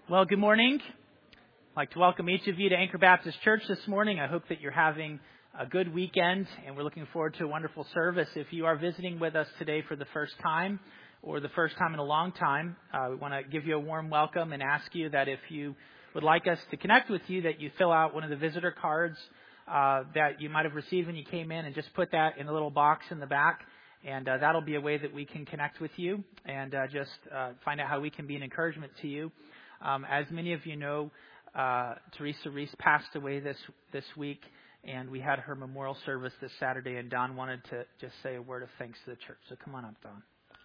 Well, good morning. I'd like to welcome each of you to Anchor Baptist Church this morning. I hope that you're having a good weekend, and we're looking forward to a wonderful service. If you are visiting with us today for the first time, or the first time in a long time, we want to give you a warm welcome and ask you that if you would like us to connect with you, that you fill out one of the visitor cards that you might have received when you came in, and just put that in a little box in the back. And that'll be a way that we can connect with you and just find out how we can be an encouragement to you. As many of you know, Teresa Reese passed away this week, and we had her memorial service this Saturday, and Don wanted to just say a word of thanks to the church. So come on up, Don.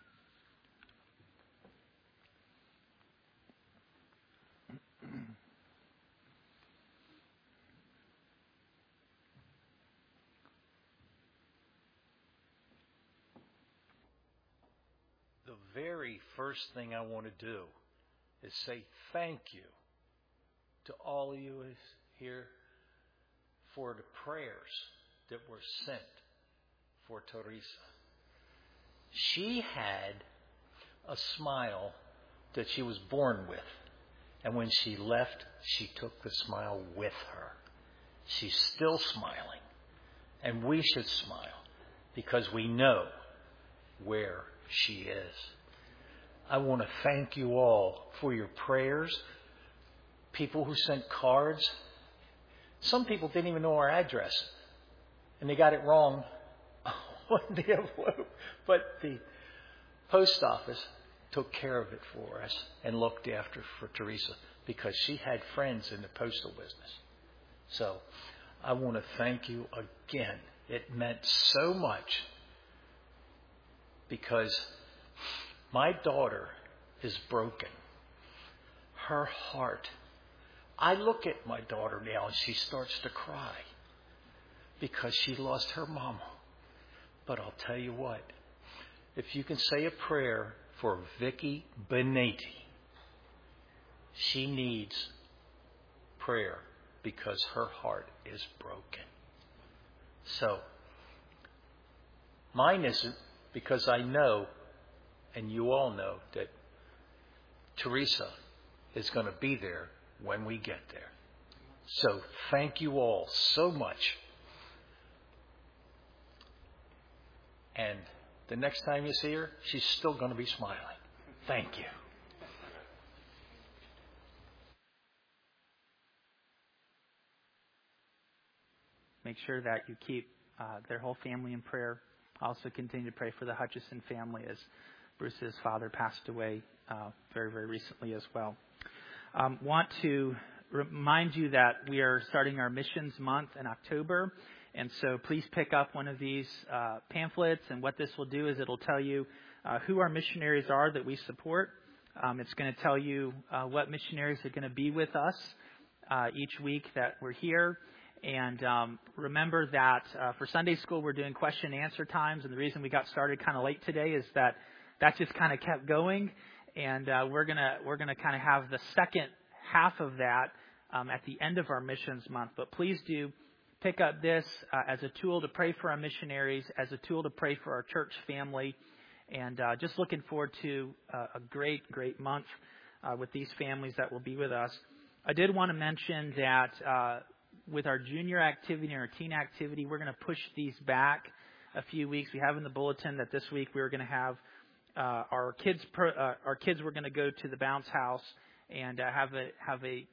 The very first thing I want to do is say thank you to all of you here for the prayers that were sent for Teresa. She had a smile that she was born with, and when she left, she took the smile with her. She's still smiling, and we should smile because we know where she is. I want to thank you all for your prayers. People who sent cards. Some people didn't even know our address, and they got it wrong on the envelope. But the post office took care of it for us and looked after for Teresa because she had friends in the postal business. So I want to thank you again. It meant so much because my daughter is broken. Her heart. I look at my daughter now and she starts to cry because she lost her mama. But I'll tell you what, if you can say a prayer for Vicky Benati, she needs prayer because her heart is broken. So, mine isn't, because I know, and you all know, that Teresa is going to be there when we get there. So thank you all so much. And the next time you see her, she's still going to be smiling. Thank you. Make sure that you keep their whole family in prayer. Also continue to pray for the Hutchison family as Bruce's father passed away very, very recently as well. Want to remind you that we are starting our missions month in October. And so please pick up one of these pamphlets. And what this will do is it'll tell you who our missionaries are that we support. It's going to tell you what missionaries are going to be with us each week that we're here. And remember that for Sunday school, we're doing question and answer times. And the reason we got started kind of late today is that just kind of kept going. And we're gonna kind of have the second half of that at the end of our missions month. But please do pick up this as a tool to pray for our missionaries, as a tool to pray for our church family. And just looking forward to a great, great month with these families that will be with us. I did want to mention that with our junior activity and our teen activity, we're going to push these back a few weeks. We have in the bulletin that this week we were going to have our kids were going to go to the bounce house and have a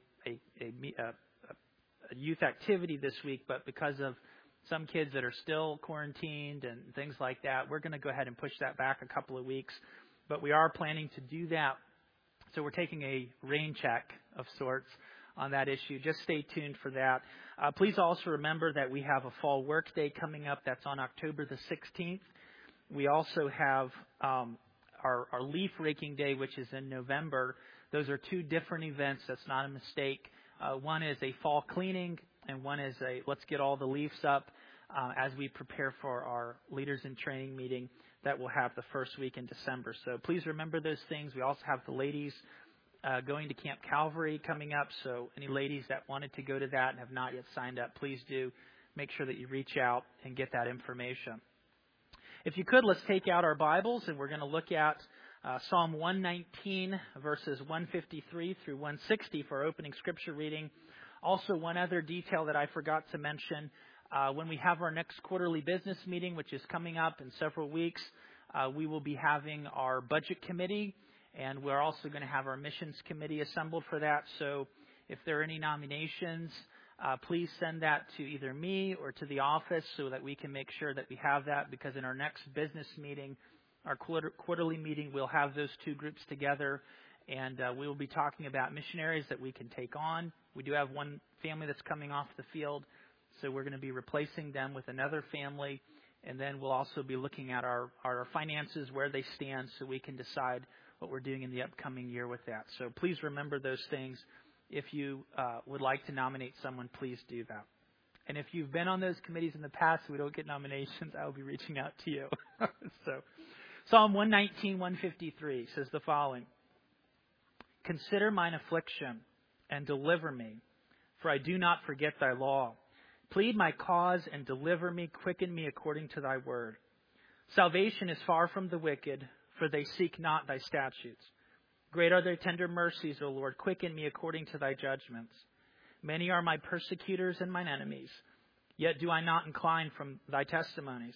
youth activity this week, but because of some kids that are still quarantined and things like that, we're going to go ahead and push that back a couple of weeks. But we are planning to do that, so we're taking a rain check of sorts on that issue. Just stay tuned for that. Please also remember that we have a fall work day coming up. That's on October the 16th. We also have our leaf raking day, which is in November. Those are two different events. That's not a mistake. One is a fall cleaning, and one is a let's get all the leaves up as we prepare for our Leaders in Training meeting that we'll have the first week in December. So please remember those things. We also have the ladies going to Camp Calvary coming up. So any ladies that wanted to go to that and have not yet signed up, please do make sure that you reach out and get that information. If you could, let's take out our Bibles, and we're going to look at Psalm 119, verses 153 through 160 for our opening scripture reading. Also, one other detail that I forgot to mention, when we have our next quarterly business meeting, which is coming up in several weeks, we will be having our budget committee, and we're also going to have our missions committee assembled for that. So if there are any nominations, please send that to either me or to the office so that we can make sure that we have that, because in our next business meeting, our quarterly meeting, we'll have those two groups together, and we will be talking about missionaries that we can take on. We do have one family that's coming off the field, so we're going to be replacing them with another family, and then we'll also be looking at our finances, where they stand, so we can decide what we're doing in the upcoming year with that. So please remember those things. If you would like to nominate someone, please do that. And if you've been on those committees in the past, we don't get nominations, I will be reaching out to you. So Psalm 119, 153 says the following: Consider mine affliction and deliver me, for I do not forget thy law. Plead my cause and deliver me, quicken me according to thy word. Salvation is far from the wicked, for they seek not thy statutes. Great are thy tender mercies, O Lord, quicken me according to thy judgments. Many are my persecutors and mine enemies, yet do I not incline from thy testimonies.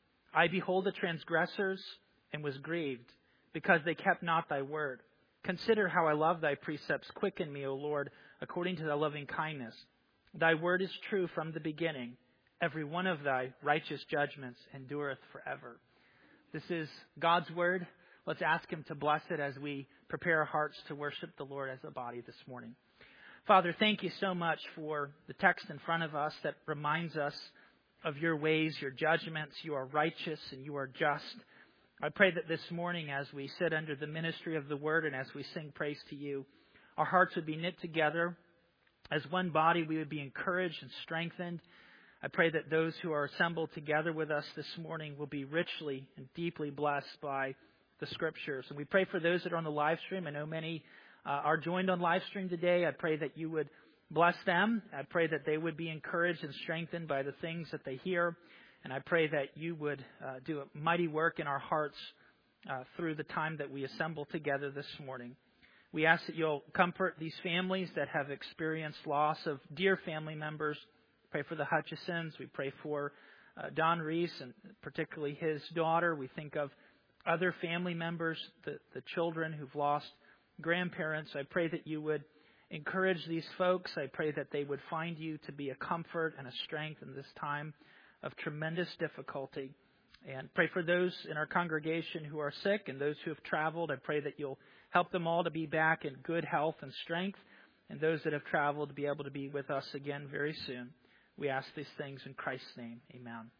I behold the transgressors, and was grieved, because they kept not thy word. Consider how I love thy precepts. Quicken me, O Lord, according to thy loving kindness. Thy word is true from the beginning. Every one of thy righteous judgments endureth forever. This is God's word. Let's ask him to bless it as we prepare our hearts to worship the Lord as a body this morning. Father, thank you so much for the text in front of us that reminds us of your ways, your judgments. You are righteous and you are just. I pray that this morning, as we sit under the ministry of the word and as we sing praise to you, our hearts would be knit together. As one body, we would be encouraged and strengthened. I pray that those who are assembled together with us this morning will be richly and deeply blessed by the scriptures. And we pray for those that are on the live stream. I know many are joined on live stream today. I pray that you would bless them. I pray that they would be encouraged and strengthened by the things that they hear. And I pray that you would do a mighty work in our hearts through the time that we assemble together this morning. We ask that you'll comfort these families that have experienced loss of dear family members. Pray for the Hutchisons. We pray for Don Reese and particularly his daughter. We think of other family members, the children who've lost grandparents. I pray that you would encourage these folks. I pray that they would find you to be a comfort and a strength in this time of tremendous difficulty. And pray for those in our congregation who are sick and those who have traveled. I pray that you'll help them all to be back in good health and strength, and those that have traveled to be able to be with us again very soon. We ask these things in Christ's name. Amen.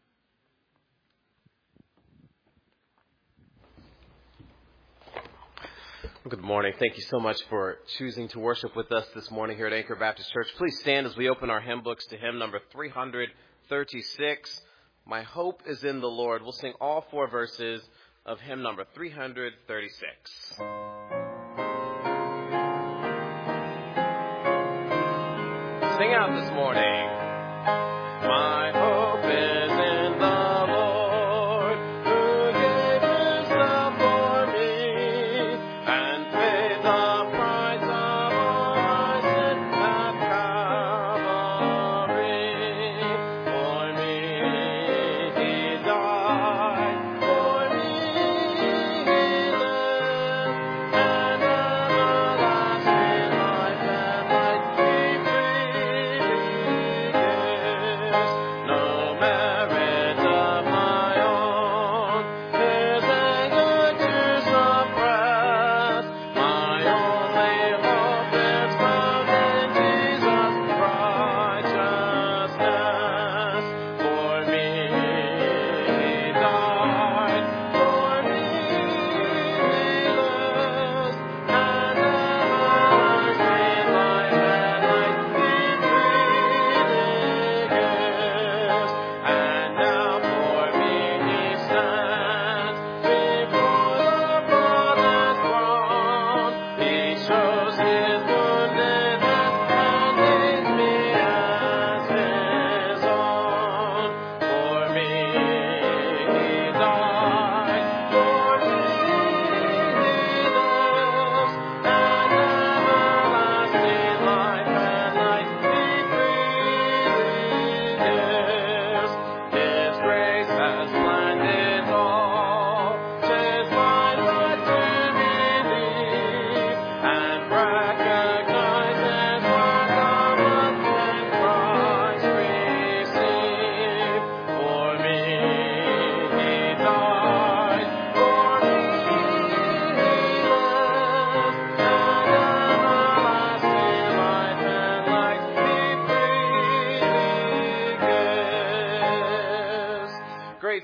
Good morning. Thank you so much for choosing to worship with us this morning here at Anchor Baptist Church. Please stand as we open our hymn books to hymn number 336. My hope is in the Lord. We'll sing all four verses of hymn number 336. Sing out this morning. My hope is in the Lord, who gave himself for me, and paid the price of all my sin at Calvary. For me he died, for me he lived, and everlasting life and light he freely gives.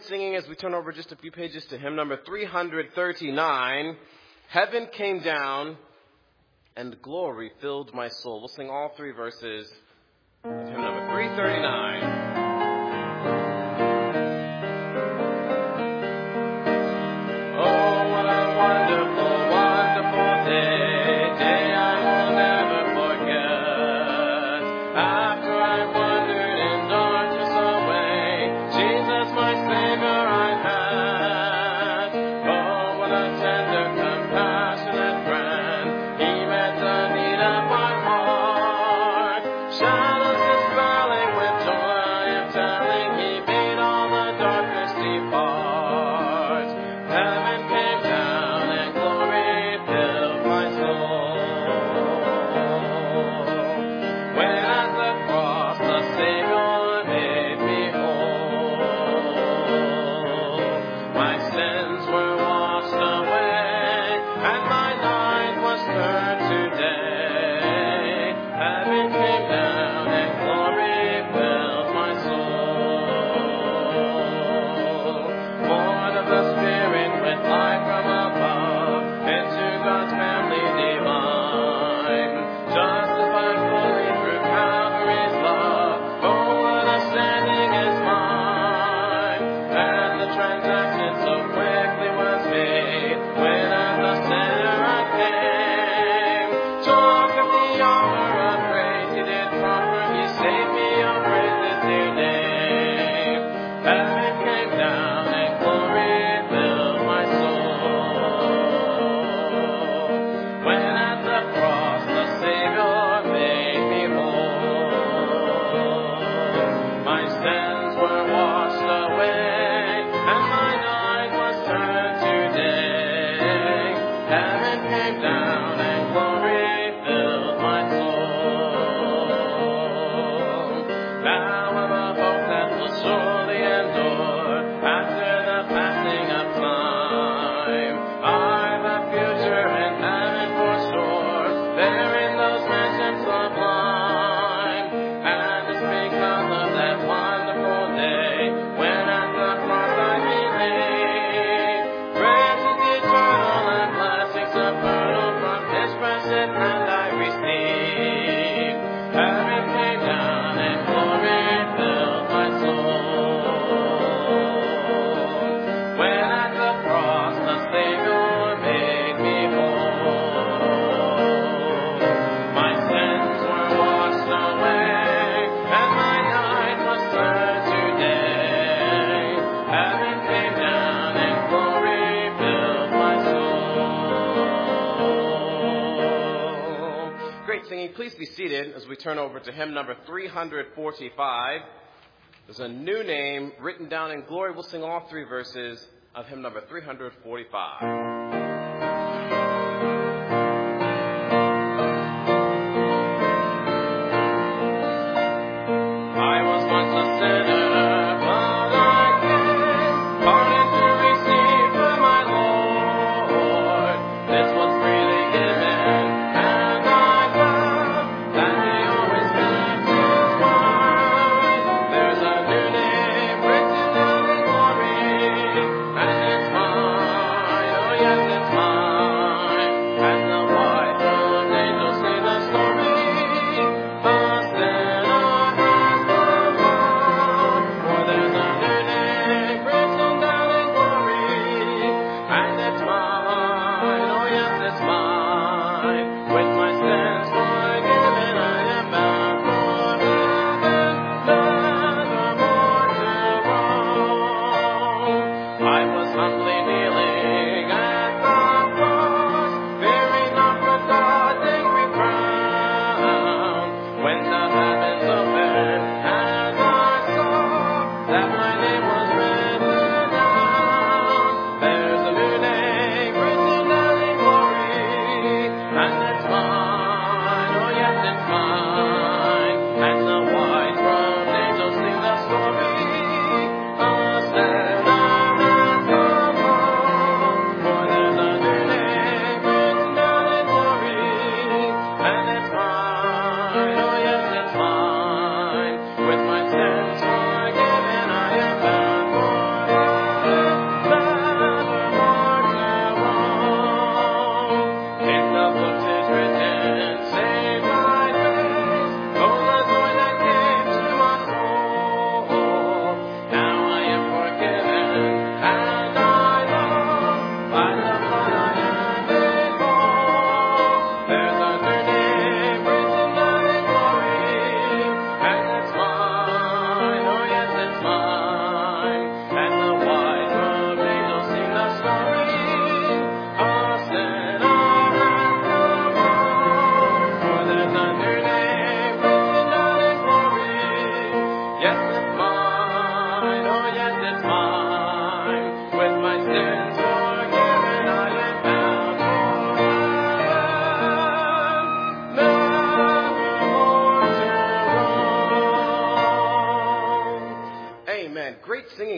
singing as we turn over just a few pages to hymn number 339. Heaven came down and glory filled my soul. We'll sing all three verses of hymn number 339. Please be seated as we turn over to hymn number 345. There's a new name written down in glory. We'll sing all three verses of hymn number 345. Yes,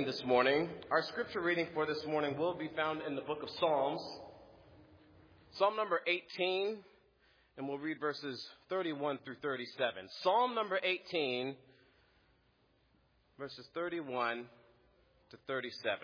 this morning. Our scripture reading for this morning will be found in the book of Psalms, Psalm number 18, and we'll read verses 31 through 37. Psalm number 18, verses 31 to 37.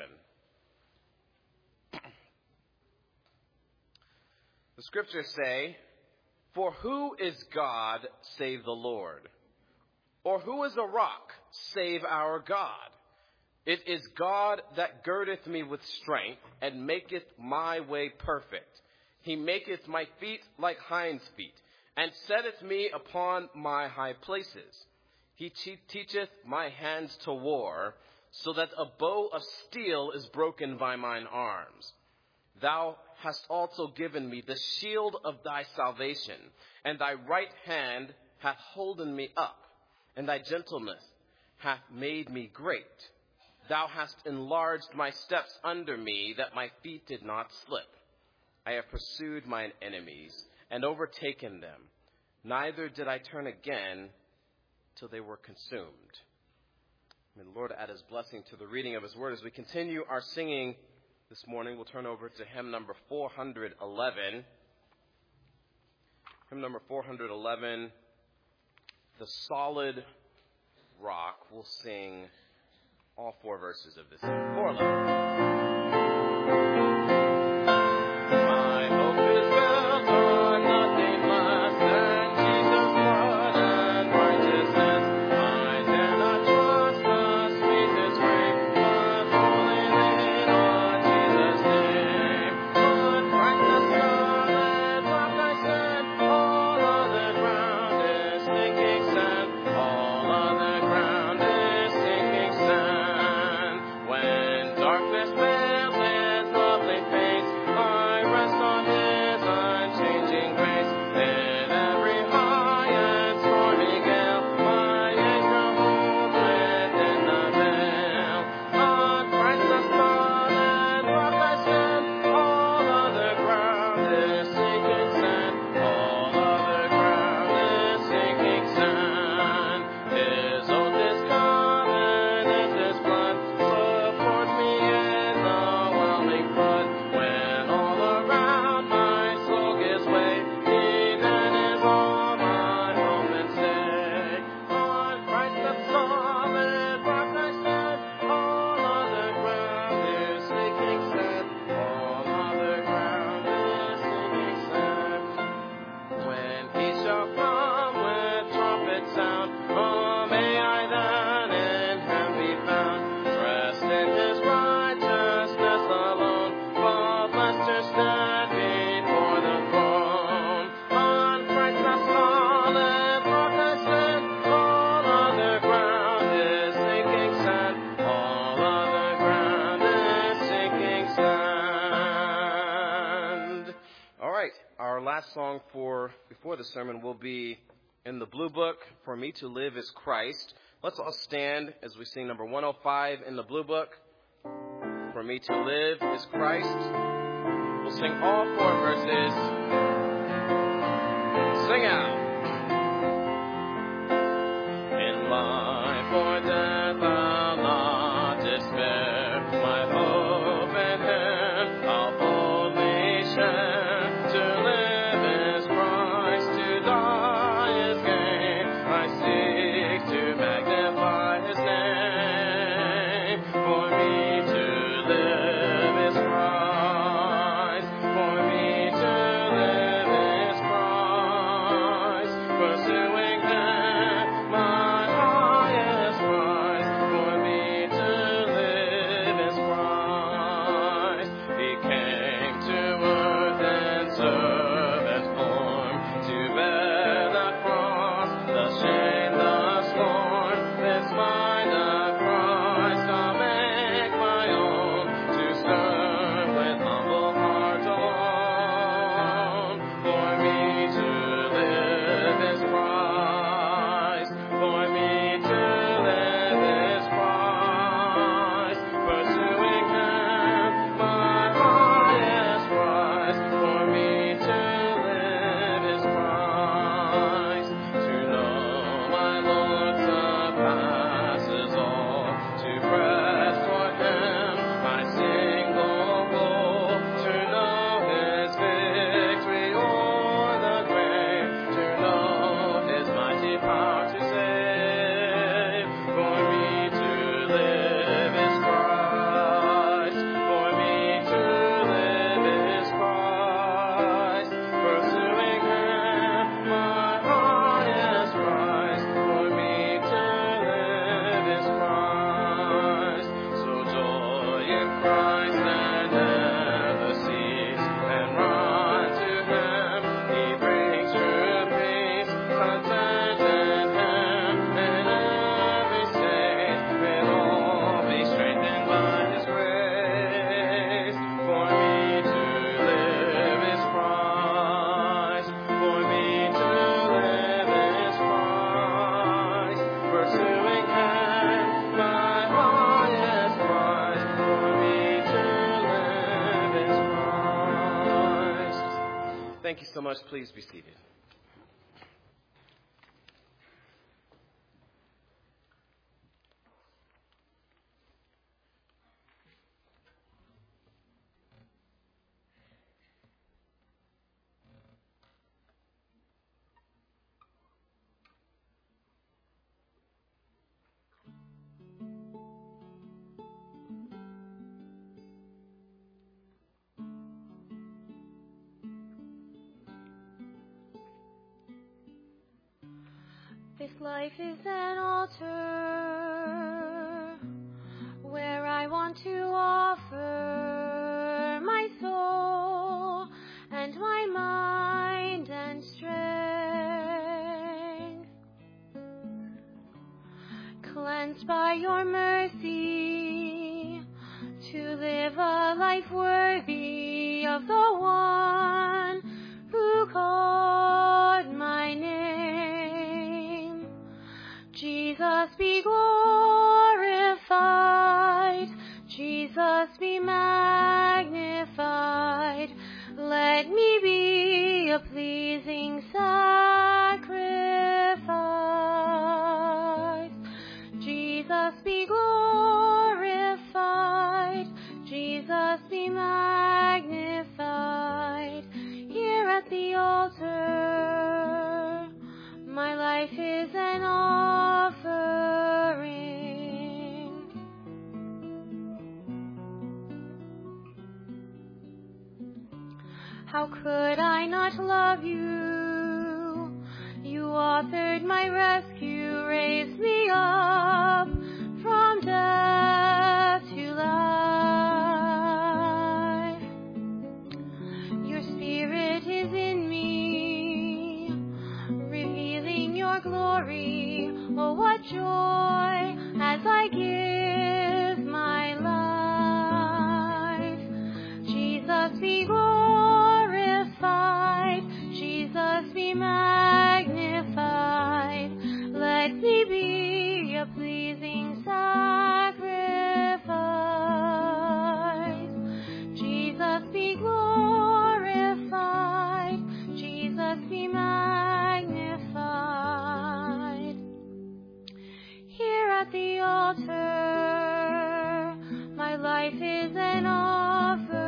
The scriptures say, "For who is God save the Lord? Or who is a rock save our God? It is God that girdeth me with strength, and maketh my way perfect. He maketh my feet like hinds' feet, and setteth me upon my high places. He teacheth my hands to war, so that a bow of steel is broken by mine arms. Thou hast also given me the shield of thy salvation, and thy right hand hath holden me up, and thy gentleness hath made me great. Thou hast enlarged my steps under me, that my feet did not slip. I have pursued mine enemies, and overtaken them. Neither did I turn again till they were consumed." May the Lord add his blessing to the reading of his word. As we continue our singing this morning, we'll turn over to hymn number 411. Hymn number 411, "The Solid Rock." We'll sing all four verses of this hymn. 411. My hope is built on nothing less than Jesus' blood and righteousness. I dare not trust the sweetest frame, but wholly lean on Jesus' name. On Christ the solid rock I stand, all other ground is sinking sand, all other ground is sinking sand. When darkness veils his lovely face, I rest on his unchanging grace. In every high and stormy gale, my anchor holds within the veil. On Christ the solid rock I stand, all other ground is sinking sand, all other ground is sinking sand. His oath is covenant, his blood supports me in the whelming flood. When all around my soul gives way, he then is all my hope and stay. On Christ the solid rock I stand, all other ground is sinking sand, all other ground is sinking sand. When he shall come with trumpet sound, oh, may I then in him be found, dressed in his righteousness alone, faultless to stand before the throne. On Christ the solid rock I stand, all other ground is sinking sand, all other ground is sinking sand. All right, our last song before the sermon will be in the Blue Book, "For Me to Live is Christ." Let's all stand as we sing number 105 in the Blue Book, "For Me to Live is Christ." We'll sing all four verses. Sing out. In life or death I'll not despair, my hope in him I'll boldly share. To live is Christ, to die is gain. I seek to magnify his name. For me to live is Christ, for me to live is Christ. so much. Please be seated. This life is an altar where I want to offer my soul and my mind and strength. Cleansed by your mercy to live a life worthy of the one who called my name. Jesus be glorified, Jesus be magnified, let me be a pleasing sacrifice. Jesus be glorified, Jesus be magnified, here at the altar, my life is an offering. How could I not love you? You authored my rescue, raised me up from death to life. Your spirit is in me, revealing your glory. Oh, what joy as I give my life. Jesus be glorified, Jesus be magnified, let me be a pleasing sacrifice. Jesus be glorified, Jesus be magnified, here at the altar, my life is an offering.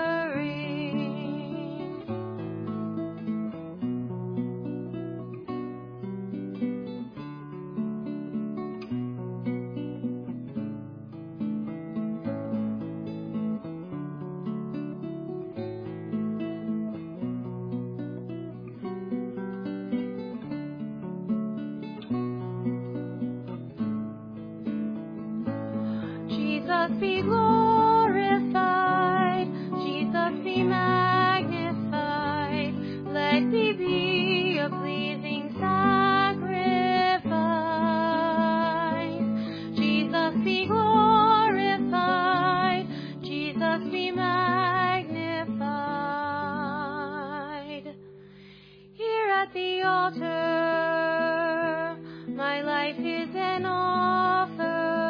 Jesus be glorified, Jesus be magnified, let me be a pleasing sacrifice. Jesus be glorified, Jesus be magnified, here at the altar, my life is an offering.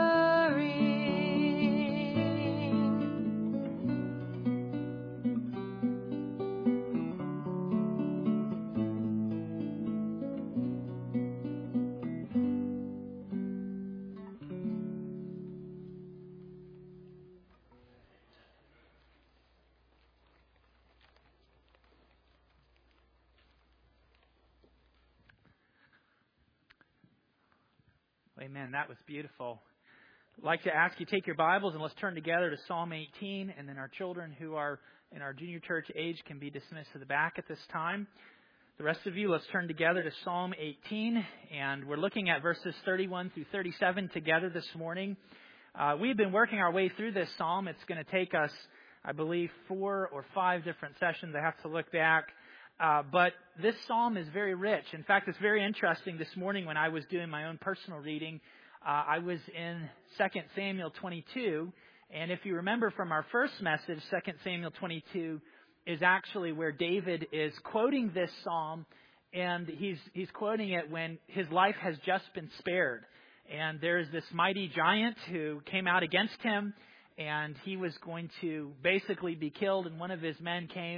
Amen. That was beautiful. I'd like to ask you, take your Bibles and let's turn together to Psalm 18, and then our children who are in our junior church age can be dismissed to the back at this time. The rest of you, let's turn together to Psalm 18, and we're looking at verses 31 through 37 together this morning. We've been working our way through this psalm. It's going to take us, I believe, 4 or 5 different sessions. I have to look back. But this psalm is very rich. In fact, it's very interesting. This morning when I was doing my own personal reading, I was in 2 Samuel 22. And if you remember from our first message, 2 Samuel 22 is actually where David is quoting this psalm. And he's quoting it when his life has just been spared. And there's this mighty giant who came out against him. And he was going to basically be killed. And one of his men came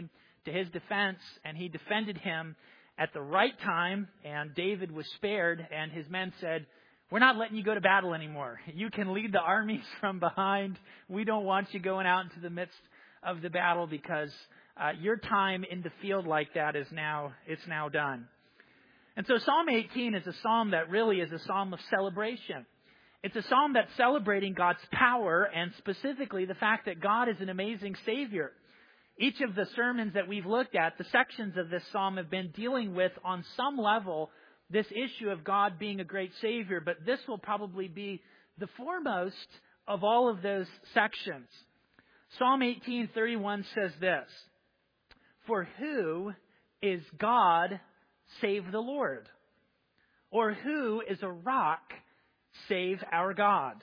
to his defense, and he defended him at the right time, and David was spared, and his men said, "We're not letting you go to battle anymore. You can lead the armies from behind. We don't want you going out into the midst of the battle because your time in the field like that is now done." And so Psalm 18 is a psalm that really is a psalm of celebration. It's a psalm that's celebrating God's power and specifically the fact that God is an amazing Savior. Each of the sermons that we've looked at, the sections of this psalm have been dealing with on some level this issue of God being a great Savior, but this will probably be the foremost of all of those sections. Psalm 18:31 says this, "For who is God save the Lord? Or who is a rock save our God?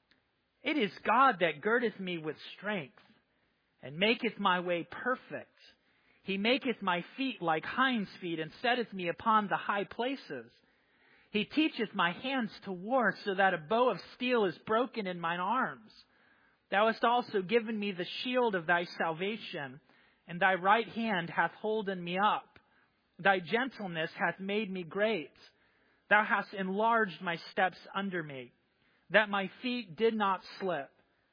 It is God that girdeth me with strength, and maketh my way perfect. He maketh my feet like hinds' feet, and setteth me upon the high places. He teacheth my hands to war, so that a bow of steel is broken in mine arms. Thou hast also given me the shield of thy salvation, and thy right hand hath holden me up. Thy gentleness hath made me great. Thou hast enlarged my steps under me, that my feet did not slip.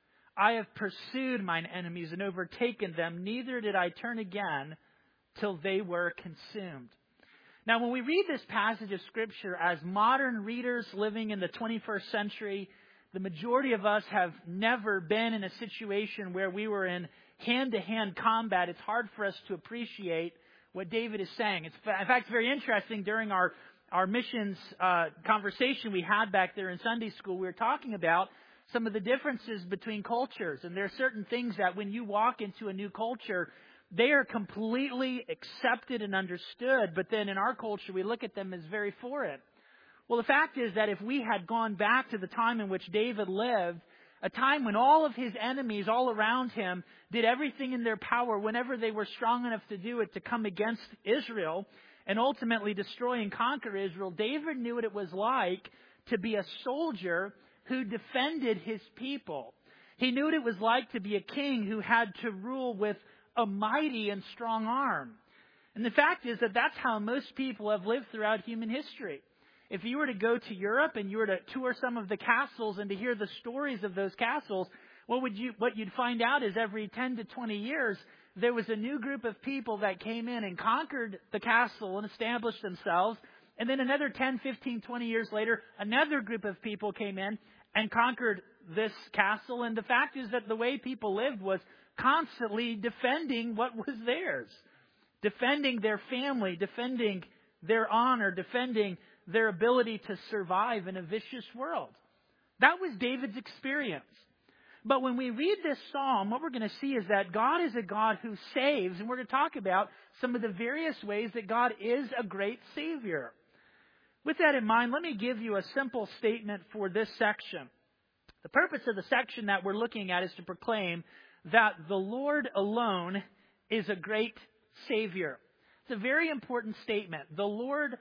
I have pursued mine enemies and overtaken them, neither did I turn again till they were consumed." Now, when we read this passage of Scripture as modern readers living in the 21st century, the majority of us have never been in a situation where we were in hand-to-hand combat. It's hard for us to appreciate what David is saying. In fact, it's very interesting. During our missions conversation we had back there in Sunday school, we were talking about some of the differences between cultures. And there are certain things that when you walk into a new culture, they are completely accepted and understood. But then in our culture, we look at them as very foreign. Well, the fact is that if we had gone back to the time in which David lived, a time when all of his enemies all around him did everything in their power whenever they were strong enough to do it to come against Israel and ultimately destroy and conquer Israel, David knew what it was like to be a soldier who defended his people. He knew what it was like to be a king who had to rule with a mighty and strong arm. And the fact is that that's how most people have lived throughout human history. If you were to go to Europe and you were to tour some of the castles and to hear the stories of those castles, what you'd find out is every 10 to 20 years, there was a new group of people that came in and conquered the castle and established themselves. And then another 10, 15, 20 years later, another group of people came in and conquered this castle. And the fact is that the way people lived was constantly defending what was theirs. Defending their family, defending their honor, defending their ability to survive in a vicious world. That was David's experience. But when we read this psalm, what we're going to see is that God is a God who saves. And we're going to talk about some of the various ways that God is a great Savior. With that in mind, let me give you a simple statement for this section. The purpose of the section that we're looking at is to proclaim that the Lord alone is a great Savior. It's a very important statement. The Lord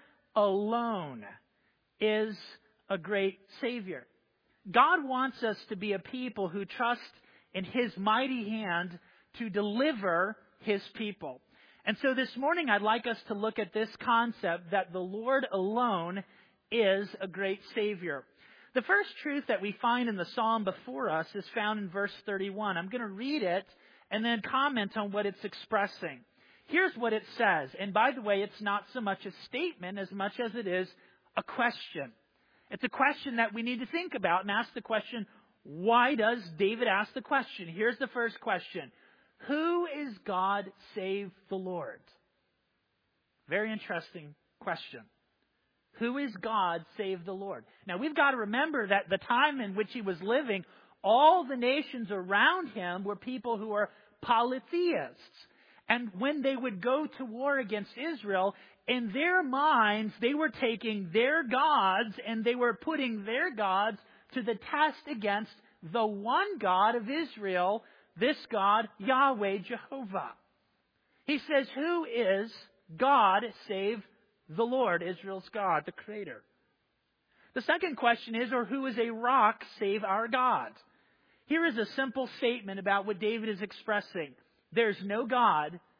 alone is a great Savior. God wants us to be a people who trust in His mighty hand to deliver His people. And so this morning I'd like us to look at this concept that the Lord alone is a great Savior. The first truth that we find in the psalm before us is found in verse 31. I'm going to read it and then comment on what it's expressing. Here's what it says. And by the way, it's not so much a statement as much as it is a question. It's a question that we need to think about and ask the question, why does David ask the question? Here's the first question. Who is God save the Lord? Very interesting question. Who is God save the Lord? Now, we've got to remember that the time in which he was living, all the nations around him were people who are polytheists. And when they would go to war against Israel, in their minds, they were taking their gods and they were putting their gods to the test against the one God of Israel, this God, Yahweh, Jehovah. He says, who is God save the Lord, Israel's God, the Creator? The second question is, or who is a rock save our God? Here is a simple statement about what David is expressing. There's no God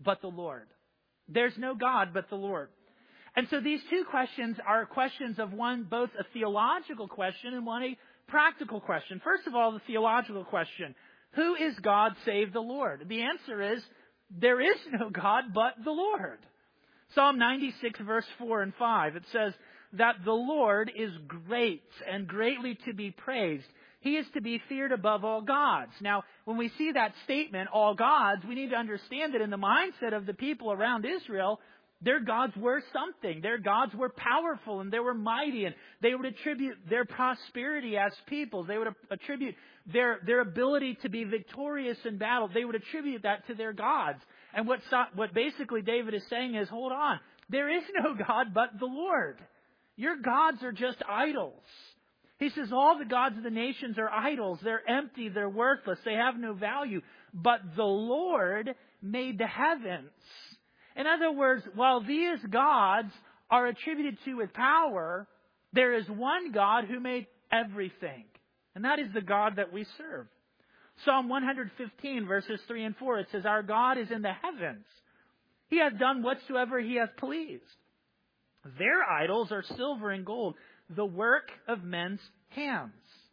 but the Lord. There's no God but the Lord. And so these two questions are questions of one, both a theological question and one a practical question. First of all, the theological question. Who is God save the Lord? The answer is, there is no God but the Lord. Psalm 96 verse 4 and 5, it says that the Lord is great and greatly to be praised. He is to be feared above all gods. Now, when we see that statement, all gods, we need to understand that in the mindset of the people around Israel, their gods were something. Their gods were powerful and they were mighty, and they would attribute their prosperity as peoples. They would attribute their ability to be victorious in battle. They would attribute that to their gods. And what basically David is saying is, hold on, there is no God but the Lord. Your gods are just idols. He says all the gods of the nations are idols. They're empty. They're worthless. They have no value. But the Lord made the heavens. In other words, while these gods are attributed to with power, there is one God who made everything. And that is the God that we serve. Psalm 115 verses 3 and 4, it says, our God is in the heavens. He has done whatsoever He hath pleased. Their idols are silver and gold, the work of men's hands.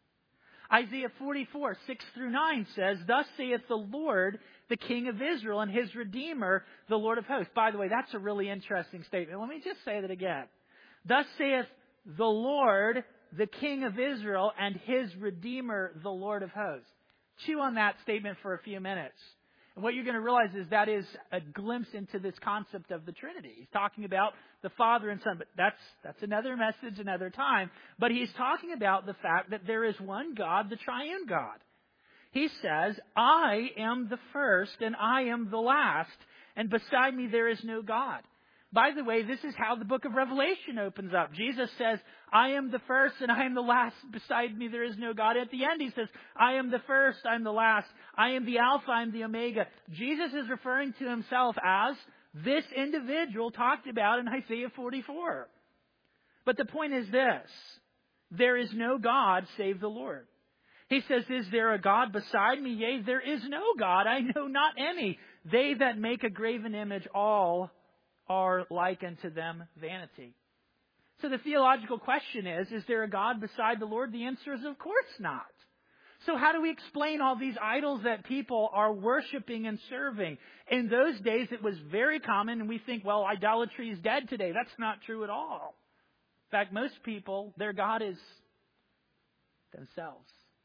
Isaiah 44, 6 through 9 says, thus saith the Lord, the King of Israel, and His Redeemer, the Lord of hosts. By the way, that's a really interesting statement. Let me just say that again. Thus saith the Lord, the King of Israel, and His Redeemer, the Lord of hosts. Chew on that statement for a few minutes. And what you're going to realize is that is a glimpse into this concept of the Trinity. He's talking about the Father and Son, but that's another message, another time. But he's talking about the fact that there is one God, the triune God. He says, I am the first and I am the last, and beside me there is no God. By the way, this is how the book of Revelation opens up. Jesus says, I am the first and I am the last. Beside me there is no God. At the end he says, I am the first, I am the last. I am the Alpha, I am the Omega. Jesus is referring to Himself as this individual talked about in Isaiah 44. But the point is this. There is no God save the Lord. He says, is there a God beside me? Yea, there is no God. I know not any. They that make a graven image, all are like unto them vanity. So the theological question is there a God beside the Lord? The answer is of course not. So how do we explain all these idols that people are worshiping and serving? In those days it was very common, and we think, well, idolatry is dead today. That's not true at all. In fact, most people, their God is themselves.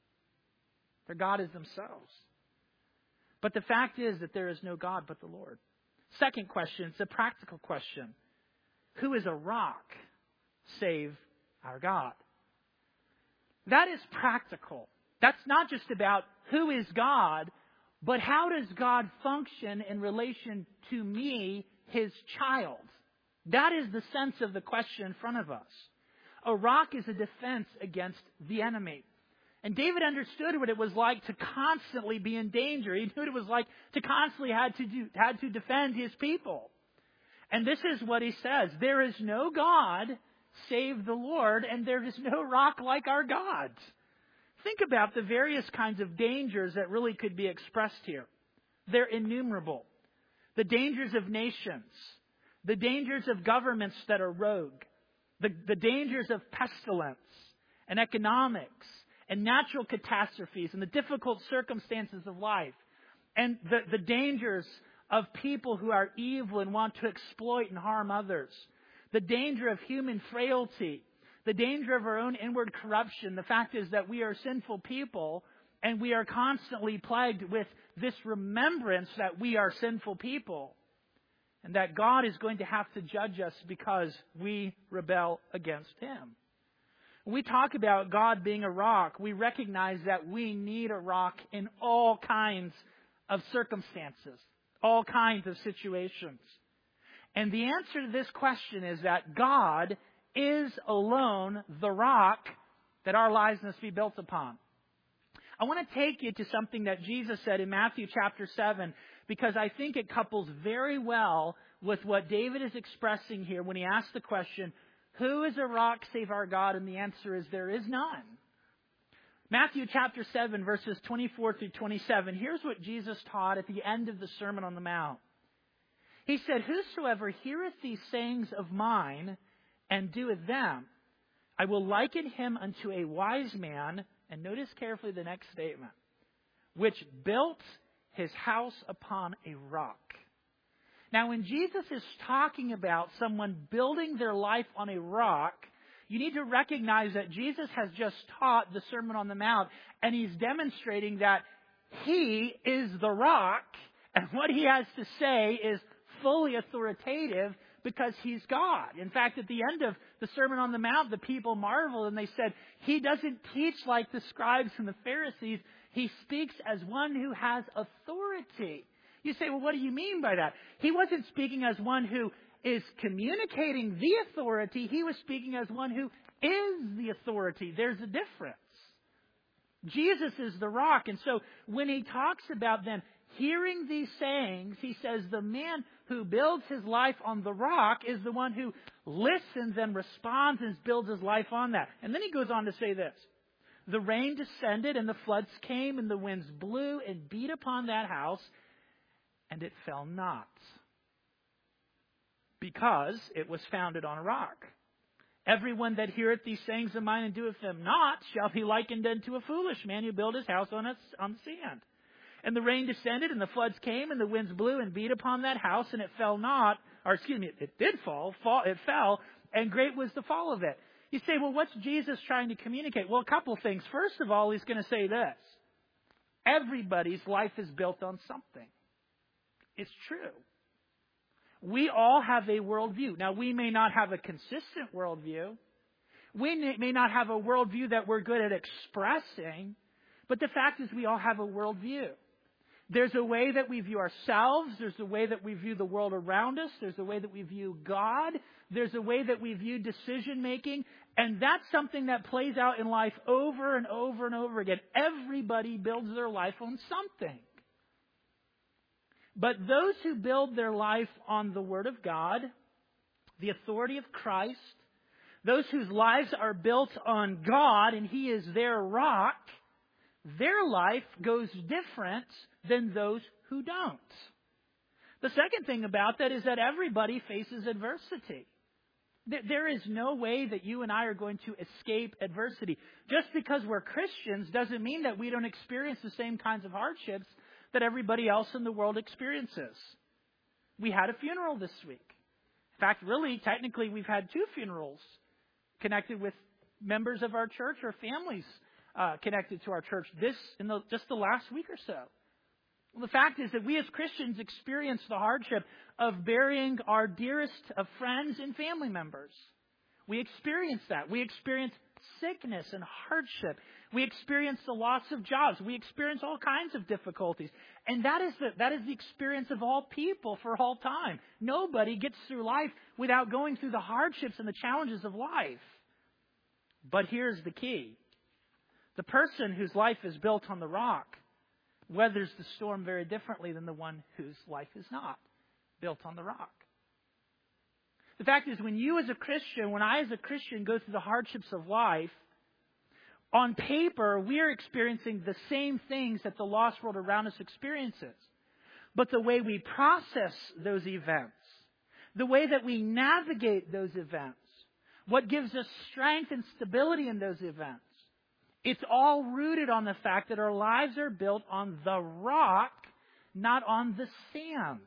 Their God is themselves. But the fact is that there is no God but the Lord. Second question, it's a practical question. Who is a rock save our God? That is practical. That's not just about who is God, but how does God function in relation to me, His child? That is the sense of the question in front of us. A rock is a defense against the enemy. And David understood what it was like to constantly be in danger. He knew what it was like to constantly had to defend his people. And this is what he says. There is no God save the Lord, and there is no rock like our God. Think about the various kinds of dangers that really could be expressed here. They're innumerable. The dangers of nations. The dangers of governments that are rogue. The dangers of pestilence and economics and natural catastrophes and the difficult circumstances of life, and the dangers of people who are evil and want to exploit and harm others, the danger of human frailty, the danger of our own inward corruption. The fact is that we are sinful people, and we are constantly plagued with this remembrance that we are sinful people, and that God is going to have to judge us because we rebel against Him. When we talk about God being a rock, we recognize that we need a rock in all kinds of circumstances, all kinds of situations. And the answer to this question is that God is alone the rock that our lives must be built upon. I want to take you to something that Jesus said in Matthew chapter 7, because I think it couples very well with what David is expressing here when he asks the question, who is a rock save our God? And the answer is there is none. Matthew chapter 7 verses 24 through 27. Here's what Jesus taught at the end of the Sermon on the Mount. He said, "Whosoever heareth these sayings of mine and doeth them, I will liken him unto a wise man," and notice carefully the next statement, "which built his house upon a rock." Now, when Jesus is talking about someone building their life on a rock, you need to recognize that Jesus has just taught the Sermon on the Mount, and he's demonstrating that he is the rock, and what he has to say is fully authoritative because he's God. In fact, at the end of the Sermon on the Mount, the people marveled and they said, "He doesn't teach like the scribes and the Pharisees. He speaks as one who has authority." You say, "Well, what do you mean by that?" He wasn't speaking as one who is communicating the authority. He was speaking as one who is the authority. There's a difference. Jesus is the rock. And so when he talks about them hearing these sayings, he says the man who builds his life on the rock is the one who listens and responds and builds his life on that. And then he goes on to say this: "The rain descended and the floods came and the winds blew and beat upon that house, and it fell not, because it was founded on a rock. Everyone that heareth these sayings of mine and doeth them not shall be likened unto a foolish man who built his house on the sand. And the rain descended, and the floods came, and the winds blew and beat upon that house, and it fell not," it did fall, it fell, and great was the fall of it. You say, "Well, what's Jesus trying to communicate?" Well, a couple things. First of all, he's going to say this: everybody's life is built on something. It's true. We all have a worldview. Now, we may not have a consistent worldview. We may not have a worldview that we're good at expressing, but the fact is we all have a worldview. There's a way that we view ourselves. There's a way that we view the world around us. There's a way that we view God. There's a way that we view decision making. And that's something that plays out in life over and over and over again. Everybody builds their life on something. But those who build their life on the Word of God, the authority of Christ, those whose lives are built on God and He is their rock, their life goes different than those who don't. The second thing about that is that everybody faces adversity. There is no way that you and I are going to escape adversity. Just because we're Christians doesn't mean that we don't experience the same kinds of hardships that everybody else in the world experiences. We had a funeral this week. In fact, really, technically, we've had 2 funerals connected with members of our church or families connected to our church just the last week or so. Well, the fact is that we as Christians experience the hardship of burying our dearest of friends and family members. We experience that. We experience sickness and hardship. We experience the loss of jobs. We experience all kinds of difficulties. And that is the experience of all people for all time. Nobody gets through life without going through the hardships and the challenges of life. But here's the key. The person whose life is built on the rock weathers the storm very differently than the one whose life is not built on the rock. The fact is, when I as a Christian go through the hardships of life, on paper, we're experiencing the same things that the lost world around us experiences. But the way we process those events, the way that we navigate those events, what gives us strength and stability in those events, it's all rooted on the fact that our lives are built on the rock, not on the sand.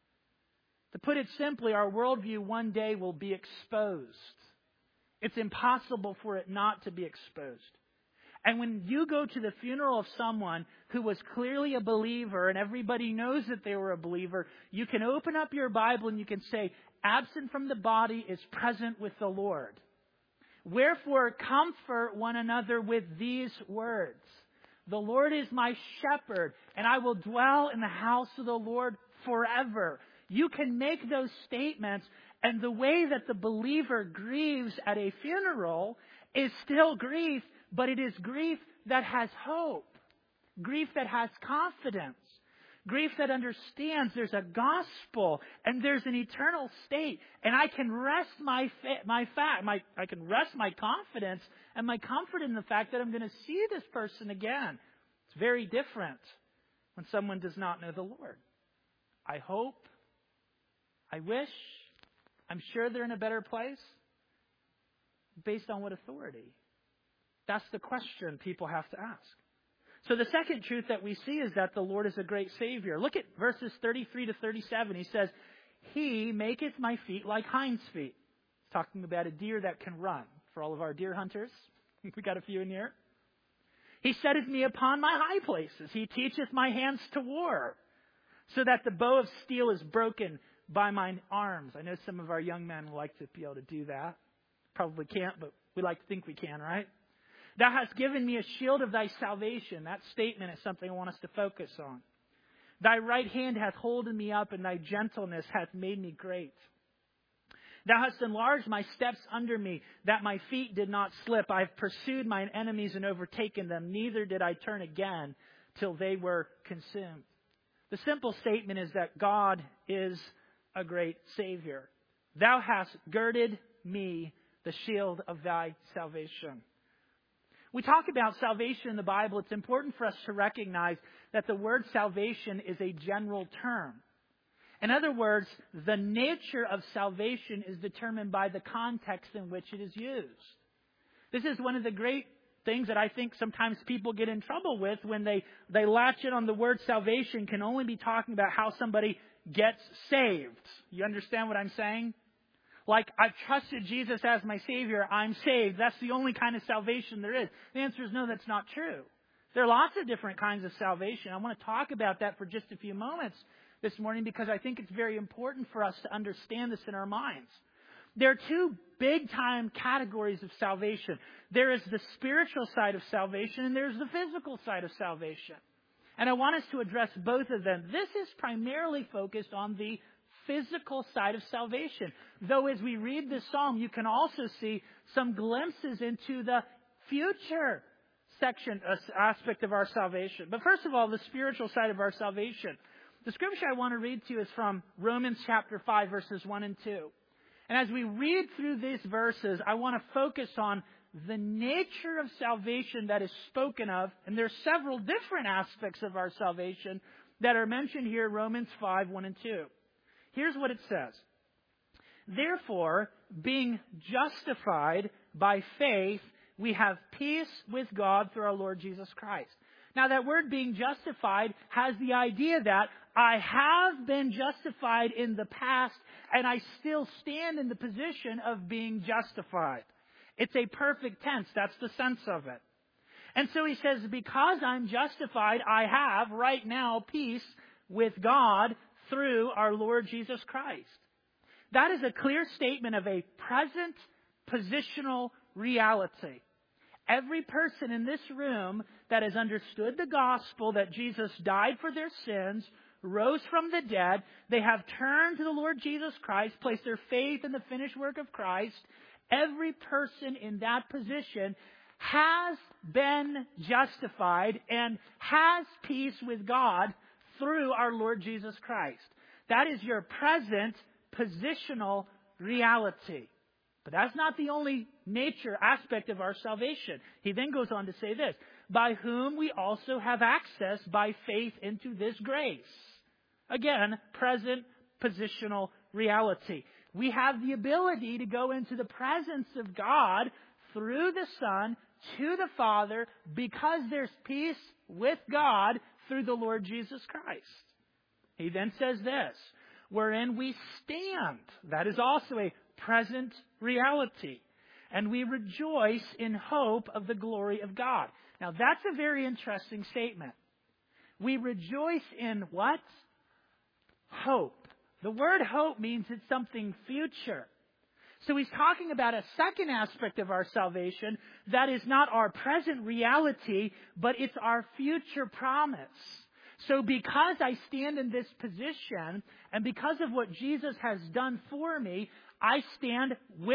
To put it simply, our worldview one day will be exposed. It's impossible for it not to be exposed. And when you go to the funeral of someone who was clearly a believer and everybody knows that they were a believer, you can open up your Bible and you can say, "Absent from the body is present with the Lord. Wherefore comfort one another with these words. The Lord is my shepherd, and I will dwell in the house of the Lord forever." You can make those statements, and the way that the believer grieves at a funeral is still grief, but it is grief that has hope, grief that has confidence, grief that understands there's a gospel and there's an eternal state, and I can rest I can rest my confidence and my comfort in the fact that I'm going to see this person again. It's very different when someone does not know the Lord. I hope I'm sure they're in a better place. Based on what authority? That's the question people have to ask. So the second truth that we see is that the Lord is a great Savior. Look at verses 33 to 37. He says, He maketh my feet like hinds' feet. He's talking about a deer that can run. For all of our deer hunters, we got a few in here. He setteth me upon my high places. He teacheth my hands to war, so that the bow of steel is broken by mine arms. I know some of our young men would like to be able to do that. Probably can't, but we like to think we can, right? Thou hast given me a shield of thy salvation. That statement is something I want us to focus on. Thy right hand hath holden me up, and thy gentleness hath made me great. Thou hast enlarged my steps under me, that my feet did not slip. I have pursued mine enemies and overtaken them. Neither did I turn again till they were consumed. The simple statement is that God is a great Savior. Thou hast girded me the shield of thy salvation. We talk about salvation in the Bible. It's important for us to recognize that the word salvation is a general term. In other words, the nature of salvation is determined by the context in which it is used. This is one of the great things that I think sometimes people get in trouble with when they latch in on the word salvation. Can only be talking about how somebody gets saved. You understand what I'm saying? Like, I've trusted Jesus as my Savior, I'm saved. That's the only kind of salvation there is. The answer is no, that's not true. There are lots of different kinds of salvation. I want to talk about that for just a few moments this morning because I think it's very important for us to understand this in our minds. There are two big-time categories of salvation. There is the spiritual side of salvation and there's the physical side of salvation. And I want us to address both of them. This is primarily focused on the physical side of salvation. Though as we read this psalm, you can also see some glimpses into the future aspect of our salvation. But first of all, the spiritual side of our salvation. The scripture I want to read to you is from Romans chapter 5, verses 1 and 2. And as we read through these verses, I want to focus on the nature of salvation that is spoken of. And there's several different aspects of our salvation that are mentioned here, Romans 5, 1 and 2. Here's what it says. Therefore, being justified by faith, we have peace with God through our Lord Jesus Christ. Now, that word being justified has the idea that I have been justified in the past and I still stand in the position of being justified. It's a perfect tense. That's the sense of it. And so he says, because I'm justified, I have right now peace with God through our Lord Jesus Christ. That is a clear statement of a present positional reality. Every person in this room that has understood the gospel that Jesus died for their sins, rose from the dead, they have turned to the Lord Jesus Christ, placed their faith in the finished work of Christ. Every person in that position has been justified and has peace with God through our Lord Jesus Christ. That is your present positional reality. But that's not the only aspect of our salvation. He then goes on to say this, by whom we also have access by faith into this grace. Again, present positional reality. We have the ability to go into the presence of God through the Son to the Father because there's peace with God through the Lord Jesus Christ. He then says this, wherein we stand. That is also a present reality. And we rejoice in hope of the glory of God. Now that's a very interesting statement. We rejoice in what? Hope. The word hope means it's something future. So he's talking about a second aspect of our salvation that is not our present reality, but it's our future promise. So because I stand in this position, and because of what Jesus has done for me, I stand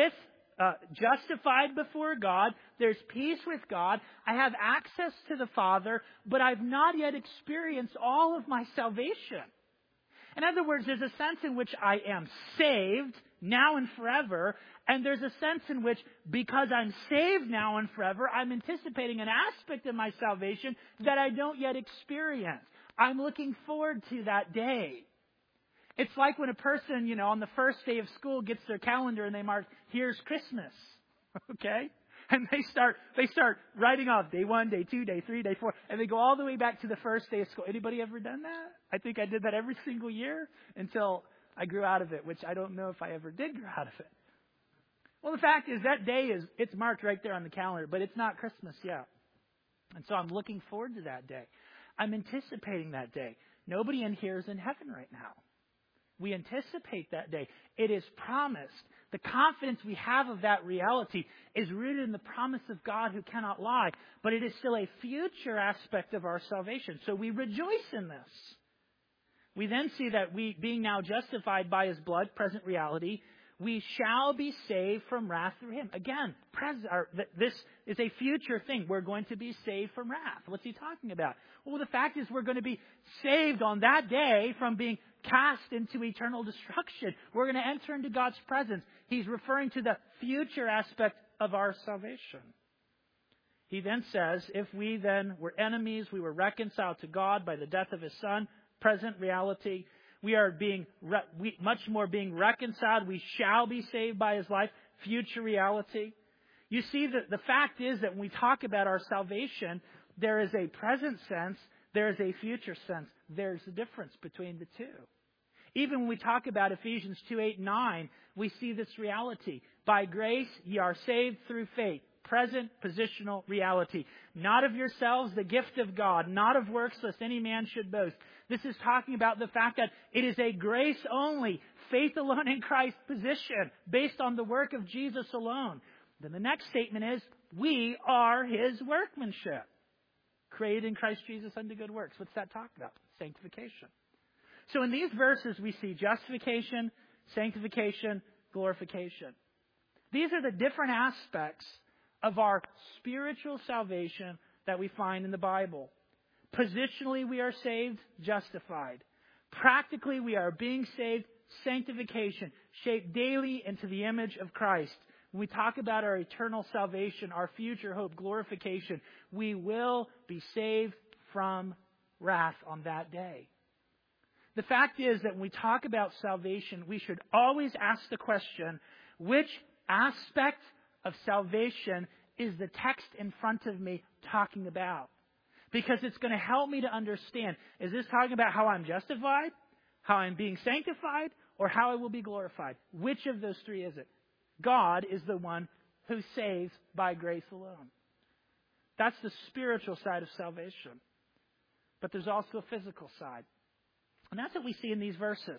justified before God. There's peace with God. I have access to the Father, but I've not yet experienced all of my salvation. In other words, there's a sense in which I am saved now and forever, and there's a sense in which, because I'm saved now and forever, I'm anticipating an aspect of my salvation that I don't yet experience. I'm looking forward to that day. It's like when a person, on the first day of school gets their calendar and they mark, here's Christmas. Okay? And they start writing off day 1, day 2, day 3, day 4, and they go all the way back to the first day of school. Anybody ever done that? I think I did that every single year until I grew out of it, which I don't know if I ever did grow out of it. Well, the fact is that day it's marked right there on the calendar, but it's not Christmas yet. And so I'm looking forward to that day. I'm anticipating that day. Nobody in here is in heaven right now. We anticipate that day. It is promised. The confidence we have of that reality is rooted in the promise of God who cannot lie, but it is still a future aspect of our salvation. So we rejoice in this. We then see that we, being now justified by His blood, present reality, we shall be saved from wrath through Him. Again, this is a future thing. We're going to be saved from wrath. What's He talking about? Well, the fact is we're going to be saved on that day from being cast into eternal destruction. We're going to enter into God's presence. He's referring to the future aspect of our salvation. He then says, if we then were enemies, we were reconciled to God by the death of His Son, present reality. We are much more being reconciled. We shall be saved by His life, future reality. You see, the fact is that when we talk about our salvation, there is a present sense, there is a future sense. There's a difference between the two. Even when we talk about Ephesians 2:8-9, we see this reality. By grace ye are saved through faith. Present positional reality. Not of yourselves, the gift of God. Not of works, lest any man should boast. This is talking about the fact that it is a grace only, faith alone in Christ position, based on the work of Jesus alone. Then the next statement is, we are His workmanship, created in Christ Jesus unto good works. What's that talk about? Sanctification. So in these verses we see justification, sanctification, glorification. These are the different aspects of our spiritual salvation that we find in the Bible. Positionally we are saved, justified. Practically we are being saved, sanctification, shaped daily into the image of Christ. When we talk about our eternal salvation, our future hope, glorification, we will be saved from wrath on that day. The fact is that when we talk about salvation, we should always ask the question, which aspect of salvation is the text in front of me talking about? Because it's going to help me to understand, is this talking about how I'm justified, how I'm being sanctified, or how I will be glorified? Which of those three is it? God is the one who saves by grace alone. That's the spiritual side of salvation. But there's also a physical side. And that's what we see in these verses.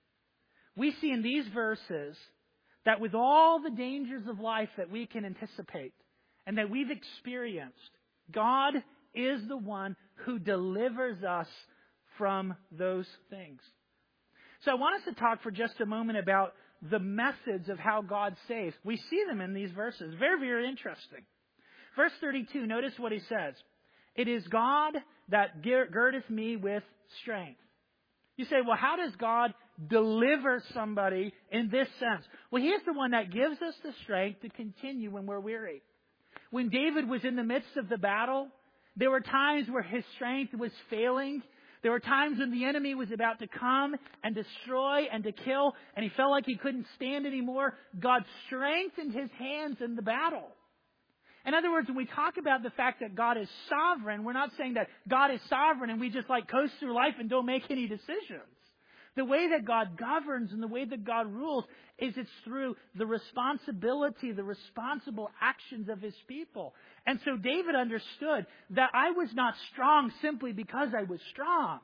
We see in these verses that with all the dangers of life that we can anticipate and that we've experienced, God is the one who delivers us from those things. So I want us to talk for just a moment about the methods of how God saves. We see them in these verses. Very, very interesting. Verse 32, notice what he says. It is God that girdeth me with strength. You say, well, how does God deliver somebody in this sense? Well, He is the one that gives us the strength to continue when we're weary. When David was in the midst of the battle, there were times where his strength was failing. There were times when the enemy was about to come and destroy and to kill, and he felt like he couldn't stand anymore. God strengthened his hands in the battle. In other words, when we talk about the fact that God is sovereign, we're not saying that God is sovereign and we just coast through life and don't make any decisions. The way that God governs and the way that God rules is it's through the responsibility, the responsible actions of His people. And so David understood that I was not strong simply because I was strong.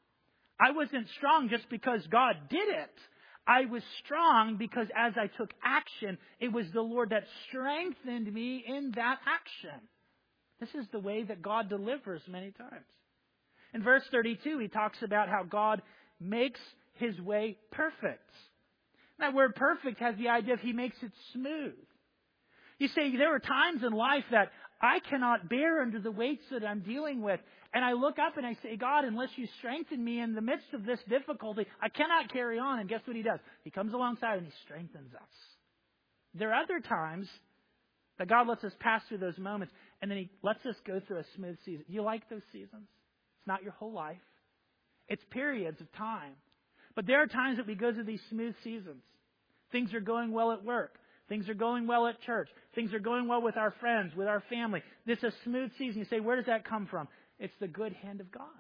I wasn't strong just because God did it. I was strong because as I took action, it was the Lord that strengthened me in that action. This is the way that God delivers many times. In verse 32, he talks about how God makes His way perfect. That word perfect has the idea of He makes it smooth. You say, there are times in life that I cannot bear under the weights that I'm dealing with. And I look up and I say, God, unless you strengthen me in the midst of this difficulty, I cannot carry on. And guess what He does? He comes alongside and He strengthens us. There are other times that God lets us pass through those moments and then He lets us go through a smooth season. Do you like those seasons? It's not your whole life. It's periods of time. But there are times that we go through these smooth seasons. Things are going well at work. Things are going well at church. Things are going well with our friends, with our family. This is a smooth season. You say, where does that come from? It's the good hand of God.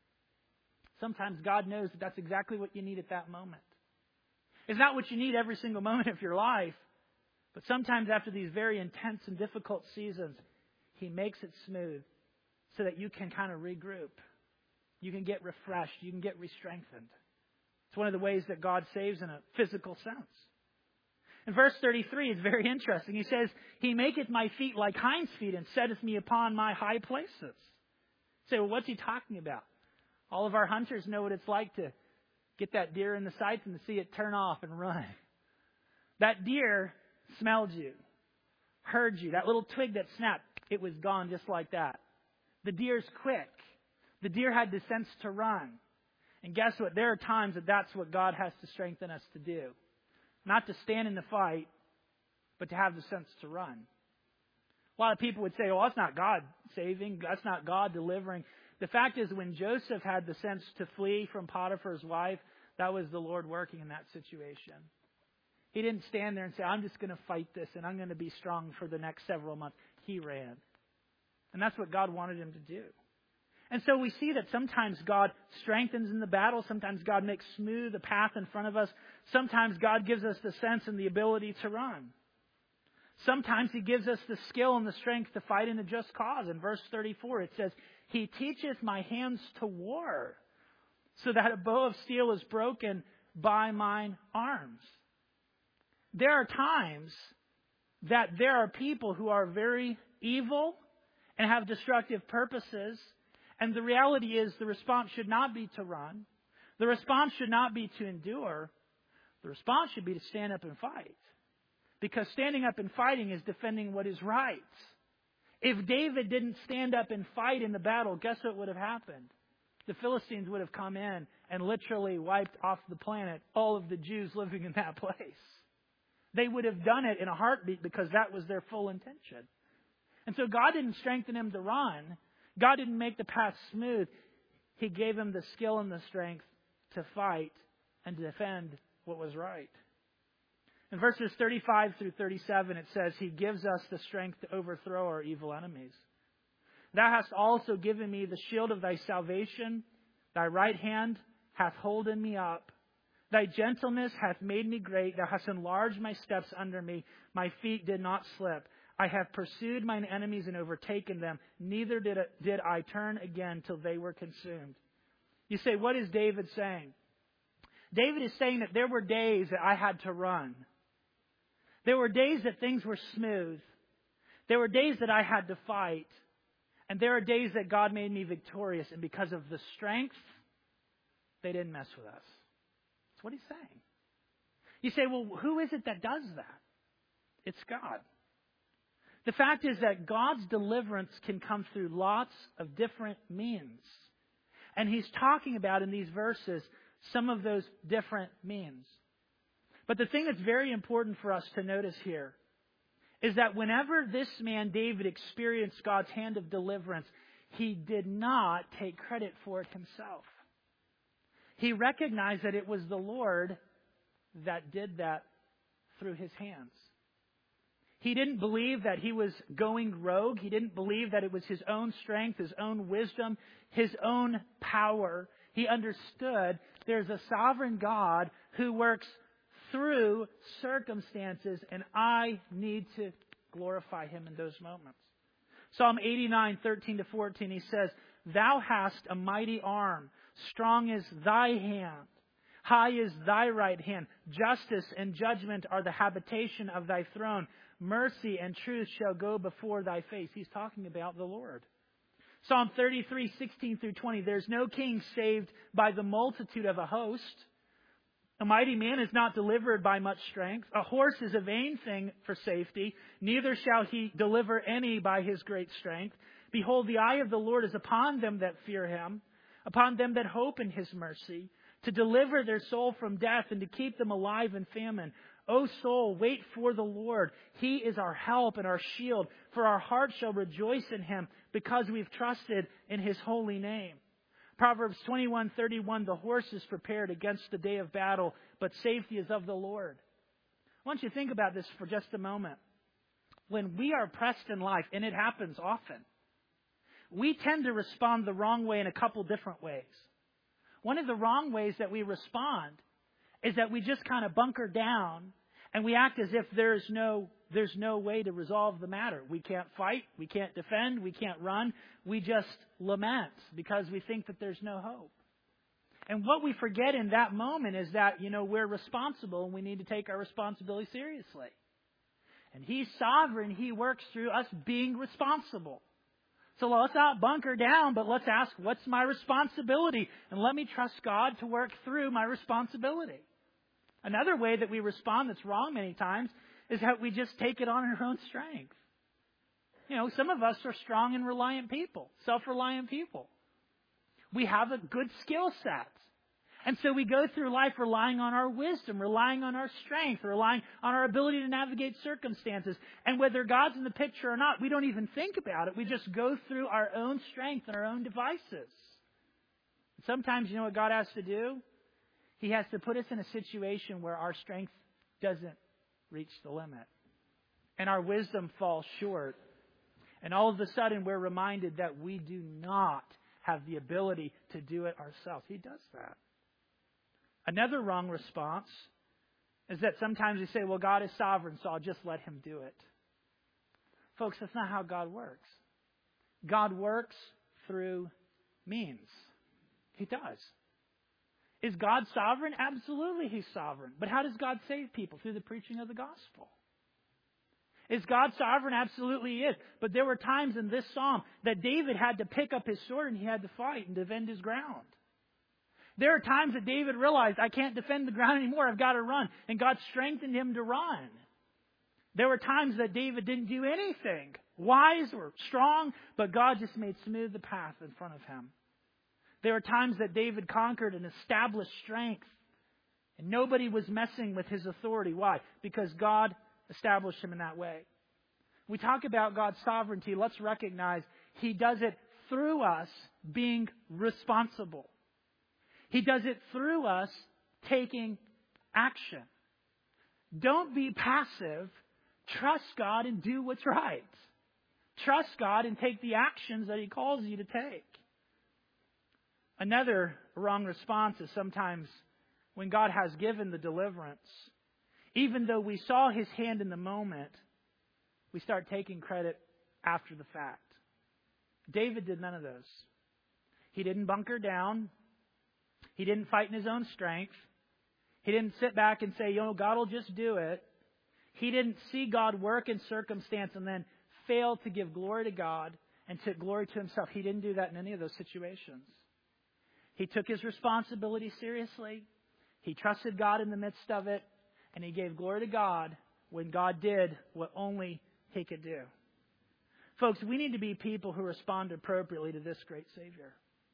Sometimes God knows that that's exactly what you need at that moment. It's not what you need every single moment of your life. But sometimes after these very intense and difficult seasons, He makes it smooth so that you can kind of regroup. You can get refreshed. You can get re-strengthened. It's one of the ways that God saves in a physical sense. In verse 33, it's very interesting. He says, He maketh my feet like hinds' feet and setteth me upon my high places. You say, well, what's He talking about? All of our hunters know what it's like to get that deer in the sights and to see it turn off and run. That deer smelled you, heard you. That little twig that snapped, it was gone just like that. The deer's quick. The deer had the sense to run. And guess what? There are times that that's what God has to strengthen us to do. Not to stand in the fight, but to have the sense to run. A lot of people would say, well, that's not God saving. That's not God delivering. The fact is, when Joseph had the sense to flee from Potiphar's wife, that was the Lord working in that situation. He didn't stand there and say, I'm just going to fight this and I'm going to be strong for the next several months. He ran. And that's what God wanted him to do. And so we see that sometimes God strengthens in the battle. Sometimes God makes smooth the path in front of us. Sometimes God gives us the sense and the ability to run. Sometimes He gives us the skill and the strength to fight in a just cause. In verse 34 it says, He teacheth my hands to war, so that a bow of steel is broken by mine arms. There are times that there are people who are very evil and have destructive purposes. And the reality is the response should not be to run. The response should not be to endure. The response should be to stand up and fight. Because standing up and fighting is defending what is right. If David didn't stand up and fight in the battle, guess what would have happened? The Philistines would have come in and literally wiped off the planet all of the Jews living in that place. They would have done it in a heartbeat because that was their full intention. And so God didn't strengthen him to run. God didn't make the path smooth. He gave him the skill and the strength to fight and to defend what was right. In verses 35 through 37, it says, He gives us the strength to overthrow our evil enemies. Thou hast also given me the shield of Thy salvation. Thy right hand hath holden me up. Thy gentleness hath made me great. Thou hast enlarged my steps under me. My feet did not slip. I have pursued mine enemies and overtaken them. Neither did I turn again till they were consumed. You say, what is David saying? David is saying that there were days that I had to run. There were days that things were smooth. There were days that I had to fight. And there are days that God made me victorious. And because of the strength, they didn't mess with us. That's what He's saying. You say, well, who is it that does that? It's God. The fact is that God's deliverance can come through lots of different means. And He's talking about in these verses some of those different means. But the thing that's very important for us to notice here is that whenever this man David experienced God's hand of deliverance, he did not take credit for it himself. He recognized that it was the Lord that did that through His hands. He didn't believe that he was going rogue. He didn't believe that it was his own strength, his own wisdom, his own power. He understood there's a sovereign God who works through circumstances, and I need to glorify Him in those moments. Psalm 89:13-14, he says, Thou hast a mighty arm, strong is Thy hand, high is Thy right hand. Justice and judgment are the habitation of Thy throne. Mercy and truth shall go before Thy face. He's talking about the Lord. Psalm 33:16-20, there's no king saved by the multitude of a host. A mighty man is not delivered by much strength. A horse is a vain thing for safety. Neither shall he deliver any by his great strength. Behold, the eye of the Lord is upon them that fear Him, upon them that hope in His mercy, to deliver their soul from death and to keep them alive in famine. O soul, wait for the Lord. He is our help and our shield. For our heart shall rejoice in Him, because we've trusted in His holy name. Proverbs 21:31, the horse is prepared against the day of battle, but safety is of the Lord. I want you to think about this for just a moment. When we are pressed in life, and it happens often, we tend to respond the wrong way in a couple different ways. One of the wrong ways that we respond is that we just kind of bunker down and we act as if there's no way to resolve the matter. We can't fight, we can't defend, we can't run. We just lament because we think that there's no hope. And what we forget in that moment is that, we're responsible and we need to take our responsibility seriously. And He's sovereign. He works through us being responsible. So let's not bunker down, but let's ask, what's my responsibility? And let me trust God to work through my responsibility. Another way that we respond that's wrong many times is that we just take it on our own strength. Some of us are strong and reliant people, self-reliant people. We have a good skill set. And so we go through life relying on our wisdom, relying on our strength, relying on our ability to navigate circumstances. And whether God's in the picture or not, we don't even think about it. We just go through our own strength and our own devices. Sometimes, what God has to do? He has to put us in a situation where our strength doesn't reach the limit. And our wisdom falls short. And all of a sudden, we're reminded that we do not have the ability to do it ourselves. He does that. Another wrong response is that sometimes we say, well, God is sovereign, so I'll just let Him do it. Folks, that's not how God works. God works through means. He does. Is God sovereign? Absolutely He's sovereign. But how does God save people? Through the preaching of the gospel. Is God sovereign? Absolutely He is. But there were times in this psalm that David had to pick up his sword and he had to fight and defend his ground. There are times that David realized, I can't defend the ground anymore, I've got to run. And God strengthened him to run. There were times that David didn't do anything wise or strong, but God just made smooth the path in front of him. There were times that David conquered and established strength, and nobody was messing with his authority. Why? Because God established him in that way. We talk about God's sovereignty. Let's recognize He does it through us being responsible. He does it through us taking action. Don't be passive. Trust God and do what's right. Trust God and take the actions that He calls you to take. Another wrong response is sometimes when God has given the deliverance, even though we saw His hand in the moment, we start taking credit after the fact. David did none of those. He didn't bunker down. He didn't fight in his own strength. He didn't sit back and say, God will just do it. He didn't see God work in circumstance and then fail to give glory to God and to glory to himself. He didn't do that in any of those situations. He took his responsibility seriously. He trusted God in the midst of it. And he gave glory to God when God did what only He could do. Folks, we need to be people who respond appropriately to this great Savior.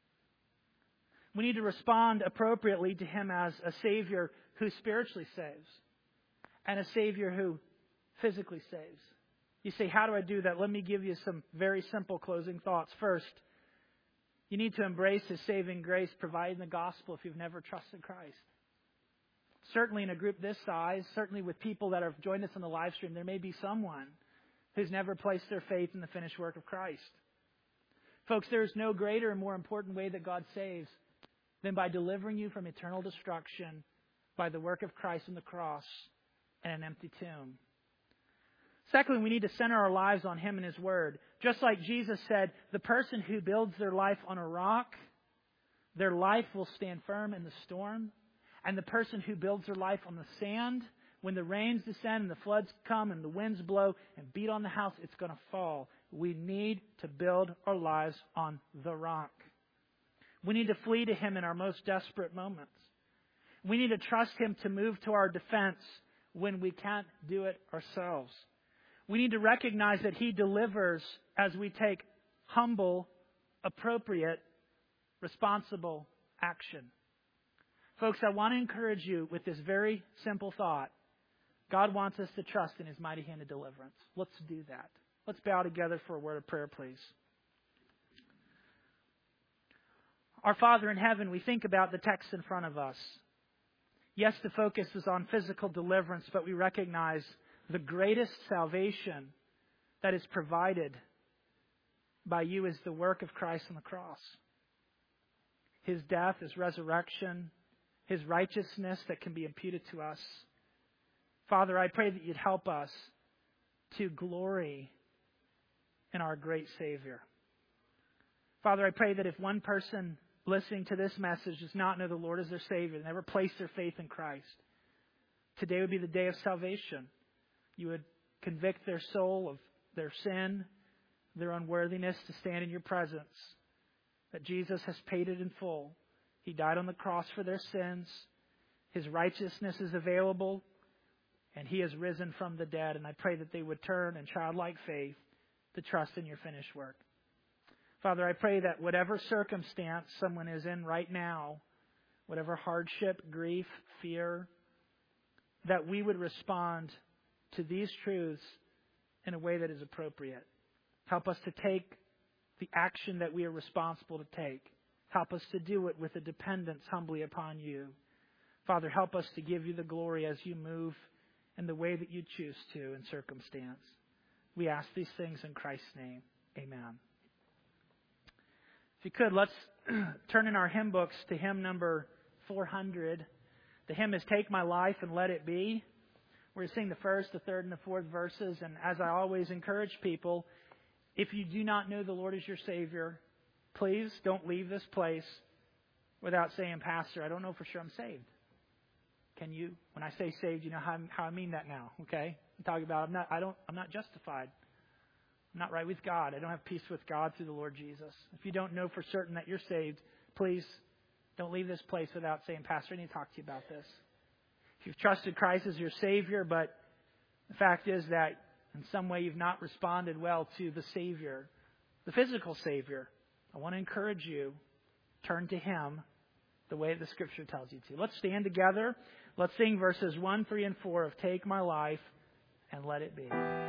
We need to respond appropriately to Him as a Savior who spiritually saves and a Savior who physically saves. You say, how do I do that? Let me give you some very simple closing thoughts. First, you need to embrace His saving grace provided in the gospel if you've never trusted Christ. Certainly in a group this size, certainly with people that have joined us on the live stream, there may be someone who's never placed their faith in the finished work of Christ. Folks, there is no greater and more important way that God saves than by delivering you from eternal destruction by the work of Christ on the cross and an empty tomb. Secondly, we need to center our lives on Him and His Word. Just like Jesus said, the person who builds their life on a rock, their life will stand firm in the storm. And the person who builds their life on the sand, when the rains descend and the floods come and the winds blow and beat on the house, it's going to fall. We need to build our lives on the rock. We need to flee to Him in our most desperate moments. We need to trust Him to move to our defense when we can't do it ourselves. We need to recognize that He delivers as we take humble, appropriate, responsible action. Folks, I want to encourage you with this very simple thought. God wants us to trust in His mighty hand of deliverance. Let's do that. Let's bow together for a word of prayer, please. Our Father in heaven, we think about the text in front of us. Yes, the focus is on physical deliverance, but we recognize the greatest salvation that is provided by you is the work of Christ on the cross. His death, His resurrection, His righteousness that can be imputed to us. Father, I pray that you'd help us to glory in our great Savior. Father, I pray that if one person listening to this message does not know the Lord as their Savior, they never placed their faith in Christ, today would be the day of salvation. You would convict their soul of their sin, their unworthiness to stand in your presence, that Jesus has paid it in full. He died on the cross for their sins. His righteousness is available, and He has risen from the dead. And I pray that they would turn in childlike faith to trust in your finished work. Father, I pray that whatever circumstance someone is in right now, whatever hardship, grief, fear, that we would respond to these truths in a way that is appropriate. Help us to take the action that we are responsible to take. Help us to do it with a dependence humbly upon you. Father, help us to give you the glory as you move in the way that you choose to in circumstance. We ask these things in Christ's name. Amen. If you could, let's turn in our hymn books to hymn number 400. The hymn is Take My Life and Let It Be. We're going to sing the first, the third, and the fourth verses. And as I always encourage people, if you do not know the Lord as your Savior, please don't leave this place without saying, Pastor, I don't know for sure I'm saved. Can you? When I say saved, you know how I mean that now, okay? I'm talking about I'm not justified. I'm not right with God. I don't have peace with God through the Lord Jesus. If you don't know for certain that you're saved, please don't leave this place without saying, Pastor, I need to talk to you about this. If you've trusted Christ as your Savior, but the fact is that in some way you've not responded well to the Savior, the physical Savior, I want to encourage you, turn to Him the way the Scripture tells you to. Let's stand together. Let's sing verses 1, 3, and 4 of Take My Life and Let It Be.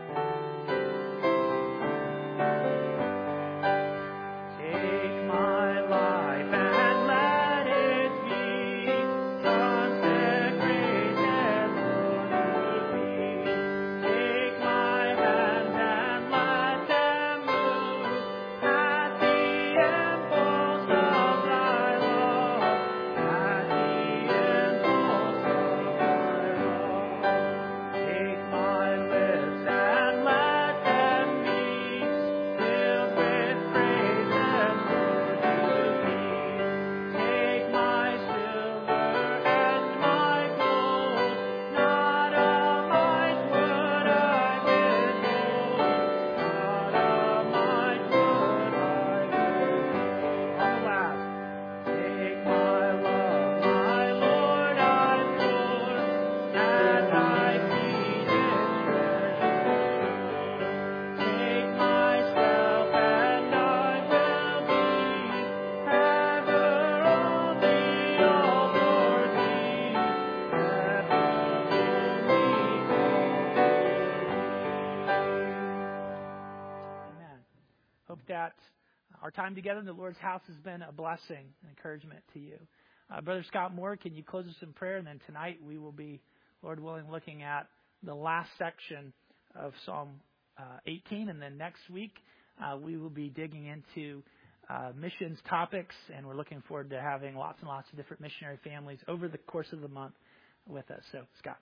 That our time together in the Lord's house has been a blessing and encouragement to you. Brother Scott Moore, can you close us in prayer? And then tonight we will be, Lord willing, looking at the last section of Psalm 18. And then next week we will be digging into missions topics. And we're looking forward to having lots and lots of different missionary families over the course of the month with us. So, Scott.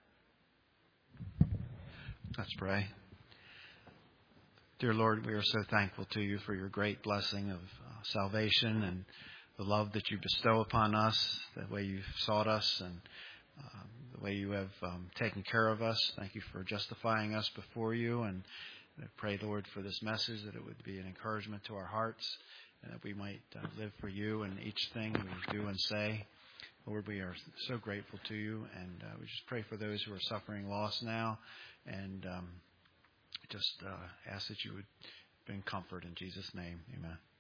Let's pray. Dear Lord, we are so thankful to you for your great blessing of salvation and the love that you bestow upon us, the way you've sought us and the way you have taken care of us. Thank you for justifying us before you. And I pray, Lord, for this message that it would be an encouragement to our hearts and that we might live for you in each thing we do and say. Lord, we are so grateful to you. And we just pray for those who are suffering loss now. And just ask that you would bring comfort in Jesus' name. Amen.